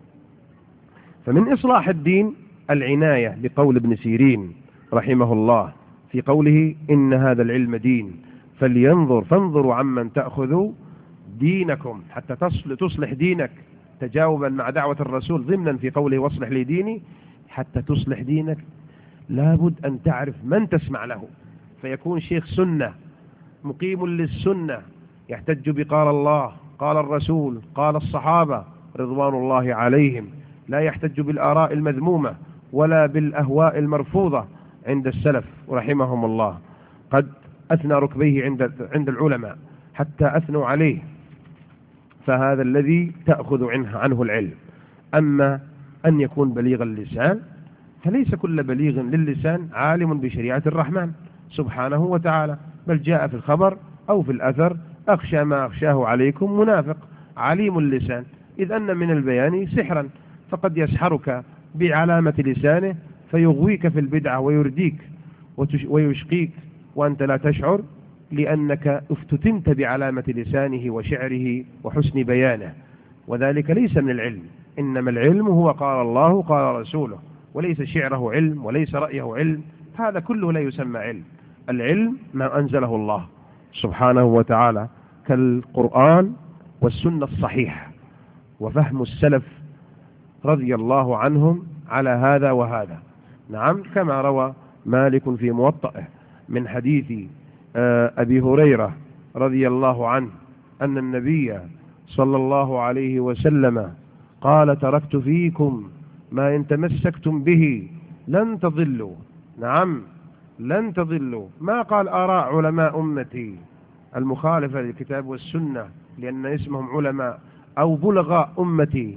فمن إصلاح الدين العناية بقول ابن سيرين رحمه الله في قوله إن هذا العلم دين فانظروا عمن تأخذوا دينكم حتى تصلح دينك، تجاوبا مع دعوة الرسول ضمنا في قوله واصلح لي ديني، حتى تصلح دينك لابد أن تعرف من تسمع له، فيكون شيخ سنة مقيم للسنة يحتج بقال الله قال الرسول قال الصحابة رضوان الله عليهم، لا يحتج بالآراء المذمومة ولا بالأهواء المرفوضة عند السلف رحمهم الله، قد أثنى ركبيه عند العلماء حتى أثنوا عليه، فهذا الذي تأخذ عنه العلم. أما أن يكون بليغ اللسان فليس كل بليغ للسان عالم بشريعة الرحمن سبحانه وتعالى، بل جاء في الخبر أو في الأثر أخشى ما أخشاه عليكم منافق عليم اللسان، إذ أن من البيان سحرا، فقد يسحرك بعلامة لسانه فيغويك في البدعة ويرديك ويشقيك وأنت لا تشعر، لأنك افتتنت بعلامة لسانه وشعره وحسن بيانه، وذلك ليس من العلم، إنما العلم هو قال الله قال رسوله، وليس شعره علم وليس رأيه علم، هذا كله لا يسمى علم. العلم ما أنزله الله سبحانه وتعالى كالقرآن والسنة الصحيحة وفهم السلف رضي الله عنهم على هذا وهذا، نعم، كما روى مالك في موطئه من حديث أبي هريرة رضي الله عنه أن النبي صلى الله عليه وسلم قال تركت فيكم ما إن تمسكتم به لن تضلوا، نعم لن تضلوا، ما قال آراء علماء أمتي المخالفة للكتاب والسنة لأن اسمهم علماء أو بلغاء أمتي،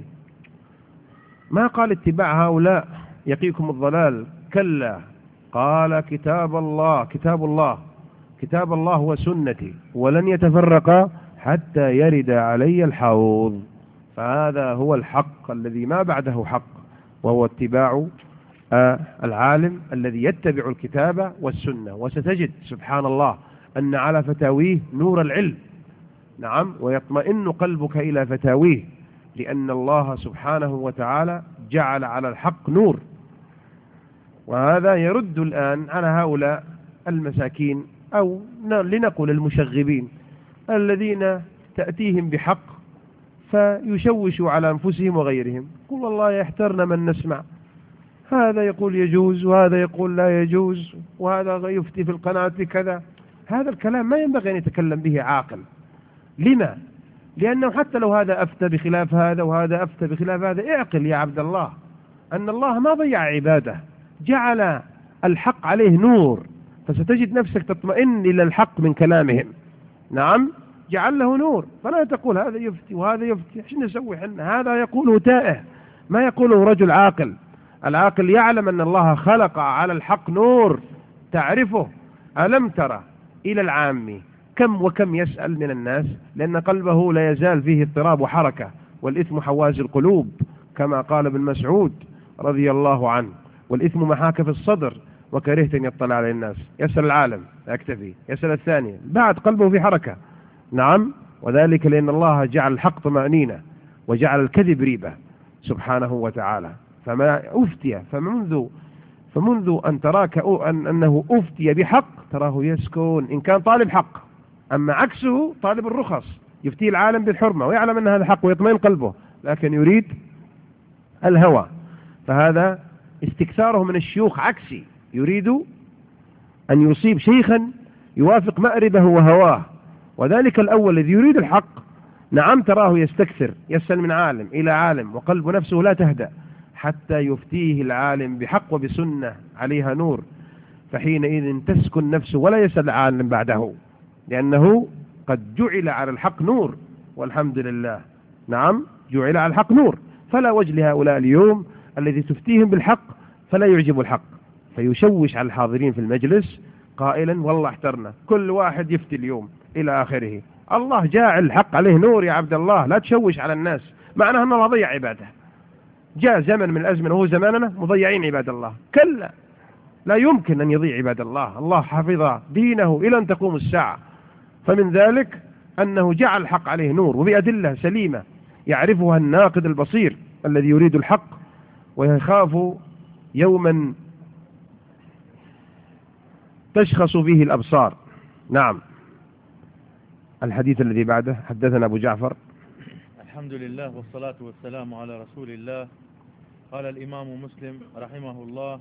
ما قال اتباع هؤلاء يقيكم الضلال، كلا، قال كتاب الله كتاب الله وسنتي ولن يتفرقا حتى يرد علي الحوض. فهذا هو الحق الذي ما بعده حق، وهو اتباع العالم الذي يتبع الكتاب والسنة. وستجد سبحان الله أن على فتاويه نور العلم، نعم، ويطمئن قلبك إلى فتاويه، لأن الله سبحانه وتعالى جعل على الحق نور. وهذا يرد الآن على هؤلاء المساكين، أو لنقل المشغبين الذين تأتيهم بحق فيشوشوا على أنفسهم وغيرهم. قل والله يحترنا من نسمع، هذا يقول يجوز وهذا يقول لا يجوز وهذا يفتي في القناة بكذا. هذا الكلام ما ينبغي أن يتكلم به عاقل. لما؟ لأنه حتى لو هذا أفتى بخلاف هذا وهذا أفتى بخلاف هذا، اعقل يا عبد الله أن الله ما ضيع عباده، جعل الحق عليه نور، فستجد نفسك تطمئن إلى الحق من كلامهم. نعم، جعل له نور، فلا تقول هذا يفتي وهذا يفتي، ايش نسوي حنا؟ هذا يقوله تائه، ما يقوله رجل عاقل. العاقل يعلم أن الله خلق على الحق نور تعرفه. ألم ترى إلى العام كم وكم يسأل من الناس، لأن قلبه لا يزال فيه اضطراب وحركة، والإثم حواز القلوب كما قال ابن مسعود رضي الله عنه، والإثم محاك في الصدر وكرهت أن يطلع على الناس. يسأل العالم يكتفي، يسأل الثاني بعد قلبه في حركة. نعم، وذلك لأن الله جعل الحق طمأنينة وجعل الكذب ريبة سبحانه وتعالى. فما أفتي فمنذ أن تراك أنه أفتي بحق تراه يسكن إن كان طالب حق، أما عكسه طالب الرخص يفتي العالم بالحرمة ويعلم أن هذا حق ويطمئن قلبه، لكن يريد الهوى. فهذا استكثاره من الشيوخ عكسي، يريد أن يصيب شيخا يوافق مأربه وهواه. وذلك الأول الذي يريد الحق، نعم، تراه يستكثر، يسأل من عالم إلى عالم وقلب نفسه لا تهدأ حتى يفتيه العالم بحق وبسنة عليها نور، فحينئذ تسكن نفسه ولا يسأل عالم بعده، لأنه قد جعل على الحق نور، والحمد لله. نعم، جعل على الحق نور، فلا وجه لهؤلاء اليوم الذي تفتيهم بالحق فلا يعجب الحق، فيشوش على الحاضرين في المجلس قائلا والله احترنا، كل واحد يفتي اليوم إلى آخره. الله جاعل الحق عليه نور يا عبد الله، لا تشوش على الناس، معناه أن الله ضيع عباده. جاء زمن من الأزمنة وهو زماننا مضيعين عباد الله، كلا، لا يمكن أن يضيع عباد الله. الله حفظ دينه إلى أن تقوم الساعة، فمن ذلك أنه جعل الحق عليه نور وبأدلة سليمة يعرفها الناقد البصير الذي يريد الحق ويخاف يوما تشخص فيه الأبصار. نعم، الحديث الذي بعده حدثنا أبو جعفر. الحمد لله والصلاة والسلام على رسول الله. قال الإمام مسلم رحمه الله: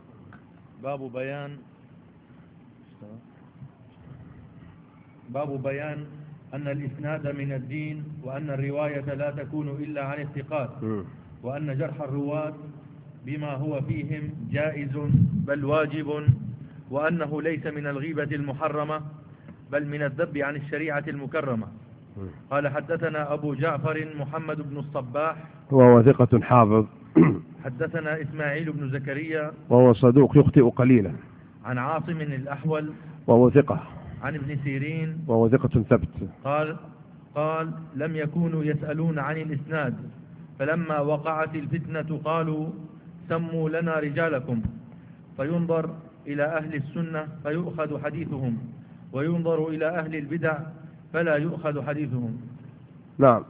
باب بيان أن الإسناد من الدين، وأن الرواية لا تكون إلا عن الثقات، وأن جرح الرواة بما هو فيهم جائز بل واجب، وأنه ليس من الغيبة المحرمة بل من الذب عن الشريعة المكرمة. قال حدثنا أبو جعفر محمد بن الصباح وهو ثقة حافظ. حدثنا إسماعيل بن زكريا وهو صدوق يخطئ قليلا. عن عاصم الأحول وهو ثقة. عن ابن سيرين وهو ثقة ثبت. قال لم يكونوا يسألون عن الإسناد، فلما وقعت الفتنة قالوا سموا لنا رجالكم، فينظر إلى أهل السنة فيؤخذ حديثهم، وينظر إلى أهل البدع فلا يؤخذ حديثهم. نعم،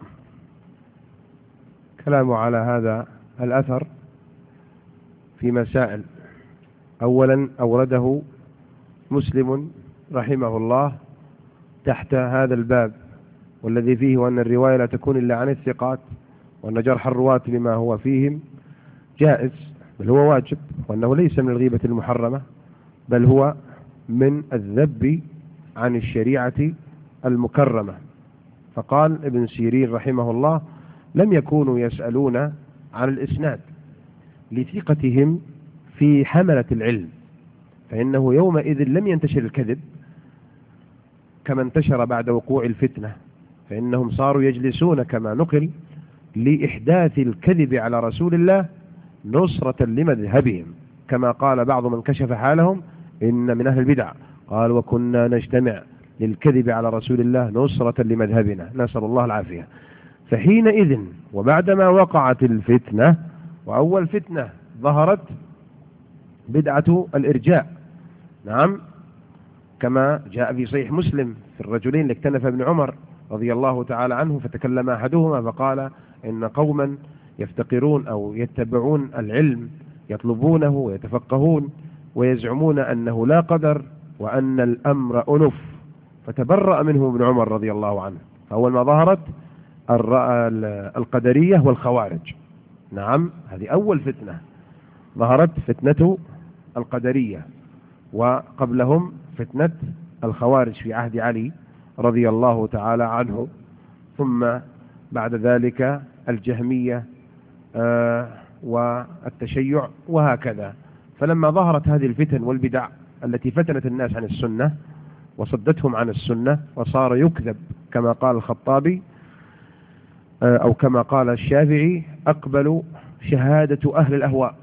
كلام على هذا الأثر في مسائل. أولا أورده مسلم رحمه الله تحت هذا الباب، والذي فيه أن الرواية لا تكون إلا عن الثقات، وأن جرح الرواة بما هو فيهم جائز بل هو واجب، وأنه ليس من الغيبة المحرمة بل هو من الذب عن الشريعة المكرمة. فقال ابن سيرين رحمه الله لم يكونوا يسألون عن الإسناد لثقتهم في حملة العلم، فإنه يومئذ لم ينتشر الكذب كما انتشر بعد وقوع الفتنة، فإنهم صاروا يجلسون كما نقل لإحداث الكذب على رسول الله نصرة لمذهبهم، كما قال بعض من كشف حالهم إن من أهل البدع قال وكنا نجتمع للكذب على رسول الله نصرة لمذهبنا، نسأل الله العافية. فحينئذ وبعدما وقعت الفتنة، وأول فتنة ظهرت بدعة الإرجاء، نعم، كما جاء في صحيح مسلم في الرجلين اللي اكتنف ابن عمر رضي الله تعالى عنه، فتكلم أحدهما فقال إن قوما يفتقرون أو يتبعون العلم يطلبونه ويتفقهون ويزعمون أنه لا قدر وأن الأمر أنف، فتبرأ منه ابن عمر رضي الله عنه. فأول ما ظهرت القدرية والخوارج، نعم، هذه أول فتنة ظهرت، فتنة القدرية، وقبلهم فتنة الخوارج في عهد علي رضي الله تعالى عنه، ثم بعد ذلك الجهمية والتشيع وهكذا. فلما ظهرت هذه الفتن والبدع التي فتنت الناس عن السنة وصدتهم عن السنة، وصار يكذب كما قال الخطابي أو كما قال الشافعي: أقبل شهادة أهل الأهواء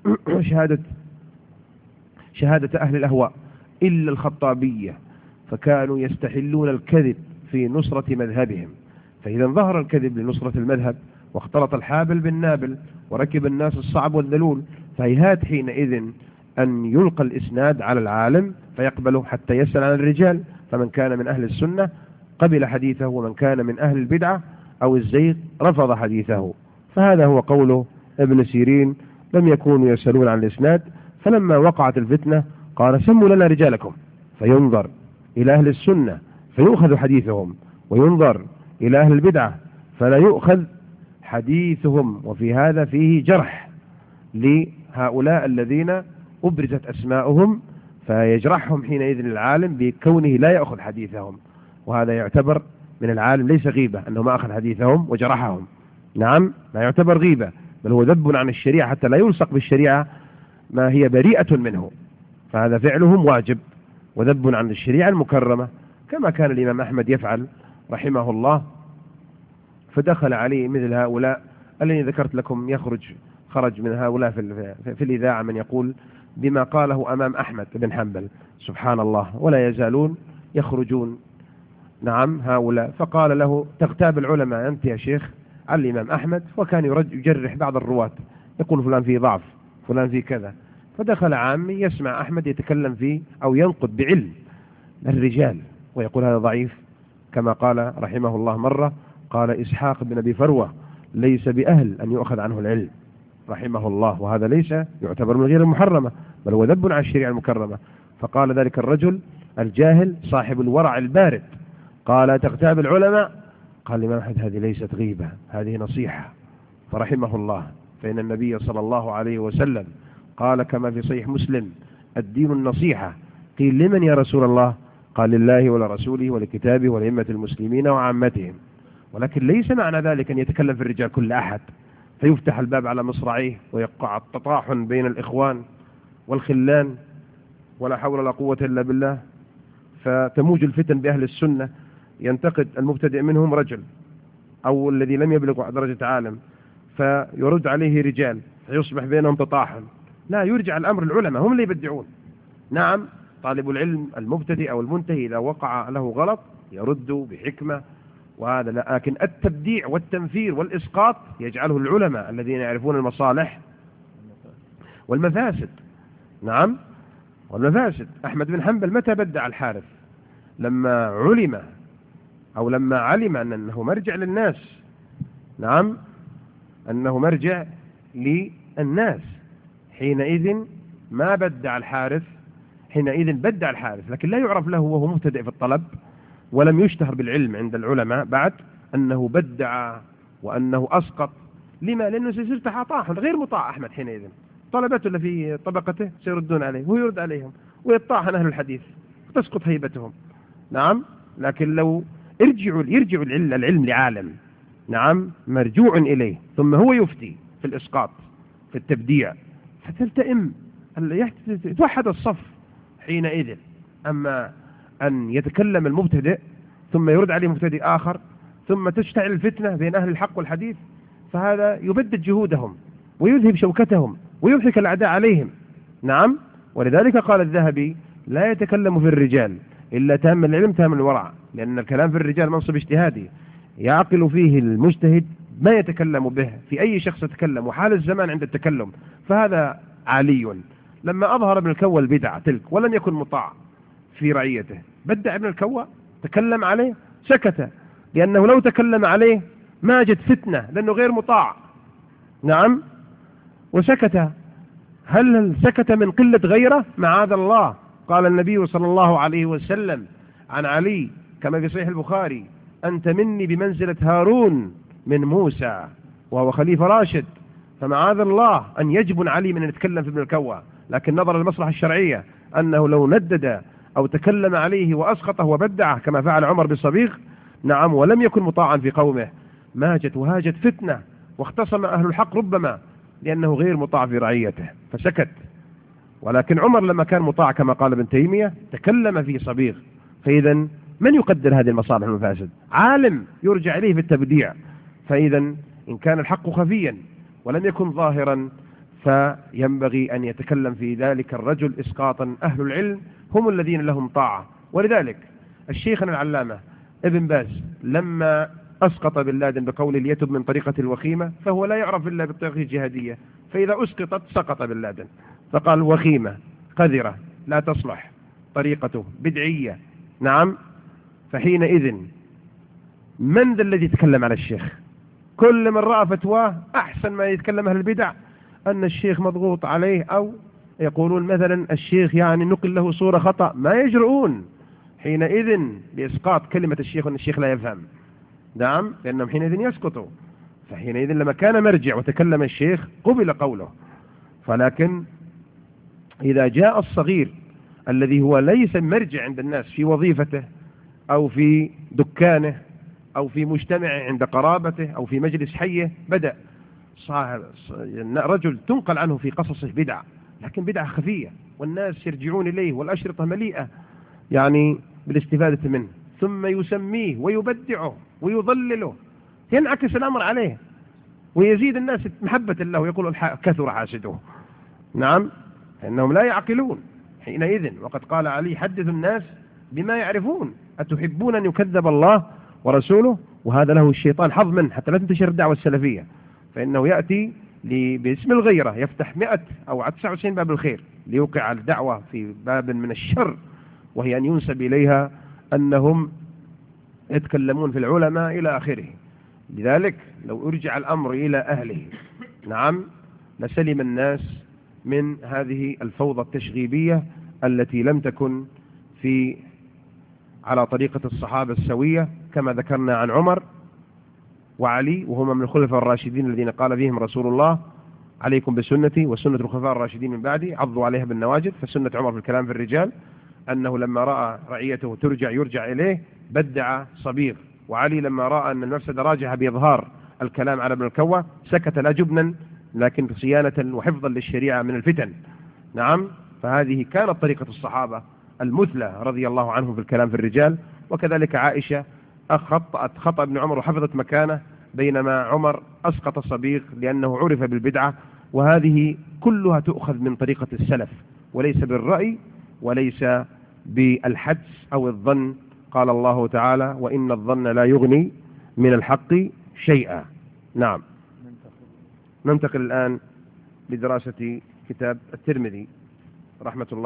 شهادة أهل الأهواء إلا الخطابية، فكانوا يستحلون الكذب في نصرة مذهبهم. فإذا ظهر الكذب لنصرة المذهب واختلط الحابل بالنابل وركب الناس الصعب والذلول، فهيهات حينئذ أن يلقى الإسناد على العالم فيقبله حتى يسأل عن الرجال، فمن كان من أهل السنة قبل حديثه، ومن كان من أهل البدعة أو الزيغ رفض حديثه. فهذا هو قول ابن سيرين: لم يكونوا يسألون عن الإسناد. فلما وقعت الفتنة قال: سموا لنا رجالكم، فينظر إلى أهل السنة فيؤخذ حديثهم، وينظر إلى أهل البدعة فلا يؤخذ حديثهم. وفي هذا فيه جرح لهؤلاء الذين أبرزت أسماؤهم، فيجرحهم حينئذ العالم بكونه لا يأخذ حديثهم، وهذا يعتبر من العالم ليس غيبة أنه ما أخذ حديثهم وجرحهم، نعم، لا يعتبر غيبة، بل هو ذب عن الشريعة حتى لا يلصق بالشريعة ما هي بريئة منه، فهذا فعلهم واجب وذب عن الشريعة المكرمة، كما كان الإمام أحمد يفعل رحمه الله. فدخل عليه مثل هؤلاء الذين ذكرت لكم، خرج من هؤلاء في الإذاعة من يقول بما قاله أمام أحمد بن حنبل، سبحان الله، ولا يزالون يخرجون، نعم، هؤلاء. فقال له: تغتاب العلماء أنت يا شيخ على الإمام أحمد، وكان يجرح بعض الرواة، يقول فلان فيه ضعف، فلان فيه كذا. فدخل عامي يسمع أحمد يتكلم فيه أو ينقد بعلم الرجال ويقول هذا ضعيف، كما قال رحمه الله مرة، قال: إسحاق بن أبي فروة ليس بأهل أن يؤخذ عنه العلم رحمه الله، وهذا ليس يعتبر من غير المحرمة، بل هو ذب عن الشريعة المكرمة. فقال ذلك الرجل الجاهل صاحب الورع البارد، قال: تغتاب العلماء؟ قال الإمام أحمد: هذه ليست غيبة، هذه نصيحة. فرحمه الله، فإن النبي صلى الله عليه وسلم قال كما في صحيح مسلم: الدين النصيحة. قيل: لمن يا رسول الله؟ قال: لله ولرسوله ولكتابه ولأئمة المسلمين وعامتهم. ولكن ليس معنى ذلك أن يتكلم في الرجال كل أحد فيفتح الباب على مصراعيه ويقع التطاحن بين الإخوان والخلان، ولا حول ولا قوة إلا بالله، فتموج الفتن بأهل السنة. ينتقد المبتدئ منهم رجل أو الذي لم يبلغ درجة عالم، فيرد عليه رجال، فيصبح بينهم تطاحن. لا، يرجع الأمر العلماء، هم اللي يبدعون. نعم، طالب العلم المبتدئ أو المنتهي إذا وقع له غلط يرد بحكمة، وهذا لا. لكن التبديع والتنفير والإسقاط يجعله العلماء الذين يعرفون المصالح والمفاسد، نعم، والمفاسد. أحمد بن حنبل متى بدع الحارث؟ لما علم أنه مرجع للناس، نعم، أنه مرجع للناس، حينئذ ما بدع الحارث، حينئذ بدع الحارث، لكن لا يعرف له وهو مبتدئ في الطلب، ولم يشتهر بالعلم عند العلماء بعد أنه بدع وأنه أسقط. لما؟ لأنه سيصير طاحن غير مطاع. أحمد حينئذ طلبته اللي في طبقته سيردون عليه وهو يرد عليهم، ويطاحن أهل الحديث وتسقط هيبتهم، نعم. لكن لو يرجع العلم لعالم، نعم، مرجوع إليه، ثم هو يفتي في الإسقاط في التبديع، فتلتئم، توحد الصف حينئذ. أما أن يتكلم المبتدئ ثم يرد عليه مبتدئ آخر، ثم تشتعل الفتنة بين أهل الحق والحديث، فهذا يبدد جهودهم ويذهب شوكتهم ويضحك الأعداء عليهم، نعم. ولذلك قال الذهبي: لا يتكلم في الرجال إلا تام العلم تام الورع، لأن الكلام في الرجال منصب اجتهادي يعقل فيه المجتهد ما يتكلم به في أي شخص يتكلم وحال الزمان عند التكلم. فهذا علي لما أظهر ابن الكوى البدع تلك ولم يكن مطاع في رعيته، بدع ابن الكوى، تكلم عليه، سكت، لأنه لو تكلم عليه ما جت فتنة لأنه غير مطاع. نعم، وسكت. هل سكت من قلة غيره؟ معاذ الله. قال النبي صلى الله عليه وسلم عن علي كما في صحيح البخاري: أنت مني بمنزلة هارون من موسى، وهو خليفة راشد. فمعاذ الله أن يجبن علي من أن يتكلم في ابن الكوى، لكن نظر للمصلحة الشرعية أنه لو ندد أو تكلم عليه وأسقطه وبدعه كما فعل عمر بالصبيغ، نعم، ولم يكن مطاعا في قومه، ماجت وهاجت فتنة واختصم أهل الحق ربما لأنه غير مطاع في رعيته فسكت. ولكن عمر لما كان مطاع كما قال ابن تيمية تكلم في صبيغ. فإذا من يقدر هذه المصالح والمفاسد؟ عالم يرجع إليه في التبديع. فإذا إن كان الحق خفيا ولم يكن ظاهرا فينبغي أن يتكلم في ذلك الرجل إسقاطا. أهل العلم هم الذين لهم طاعة. ولذلك الشيخنا العلامة ابن باز لما أسقط بن لادن بقول ليتب من طريقة الوخيمة، فهو لا يعرف إلا بالطريقة الجهادية، فإذا أسقطت سقط بن لادن، فقال وخيمة قذرة لا تصلح، طريقته بدعية. نعم، فحينئذ من ذا الذي يتكلم على الشيخ؟ كل من رأى فتواه أحسن ما يتكلم أهل البدع أن الشيخ مضغوط عليه، أو يقولون مثلا الشيخ يعني نقل له صورة خطأ، ما يجرؤون حينئذ لإسقاط كلمة الشيخ وأن الشيخ لا يفهم. نعم، لأنهم حينئذ يسقطوا. فحينئذ لما كان مرجع وتكلم الشيخ قبل قوله. فلكن إذا جاء الصغير الذي هو ليس مرجع عند الناس في وظيفته أو في دكانه أو في مجتمع عند قرابته أو في مجلس حيه، بدأ رجل تنقل عنه في قصصه بدعة، لكن بدعة خفية والناس يرجعون إليه والأشرطة مليئة يعني بالاستفادة منه، ثم يسميه ويبدعه ويضلله، ينعكس الأمر عليه ويزيد الناس محبة له ويقول كثر حاسده. نعم، إنهم لا يعقلون حينئذ. وقد قال علي: حدث الناس بما يعرفون، أتحبون أن يكذب الله ورسوله؟ وهذا له الشيطان حظ منه حتى لا تنتشر الدعوة السلفية، فإنه يأتي باسم الغيرة يفتح 100 أو 99 باب الخير ليوقع الدعوة في باب من الشر، وهي أن ينسب إليها أنهم يتكلمون في العلماء إلى آخره. لذلك لو أرجع الأمر إلى أهله، نعم، لسلم الناس من هذه الفوضى التشغيبية التي لم تكن على طريقة الصحابة السوية كما ذكرنا عن عمر وعلي، وهما من الخلفاء الراشدين الذين قال فيهم رسول الله: عليكم بسنتي وسنة الخلفاء الراشدين من بعدي عضوا عليها بالنواجذ. فسنة عمر في الكلام في الرجال أنه لما رأى رعيته يرجع إليه بدع صبيغ، وعلي لما رأى أن المفسدة راجعة بإظهار الكلام على ابن الكوى سكت لا جبنا لكن صيانة وحفظا للشريعة من الفتن. نعم، فهذه كانت طريقة الصحابة المثلى رضي الله عنهم في الكلام في الرجال. وكذلك عائشة أخطأت خطأ ابن عمر وحفظت مكانه، بينما عمر أسقط الصبيغ لأنه عرف بالبدعة. وهذه كلها تؤخذ من طريقة السلف وليس بالرأي وليس بالحدس أو الظن. قال الله تعالى: وإن الظن لا يغني من الحق شيئا. نعم، ننتقل الآن لدراسة كتاب الترمذي رحمة الله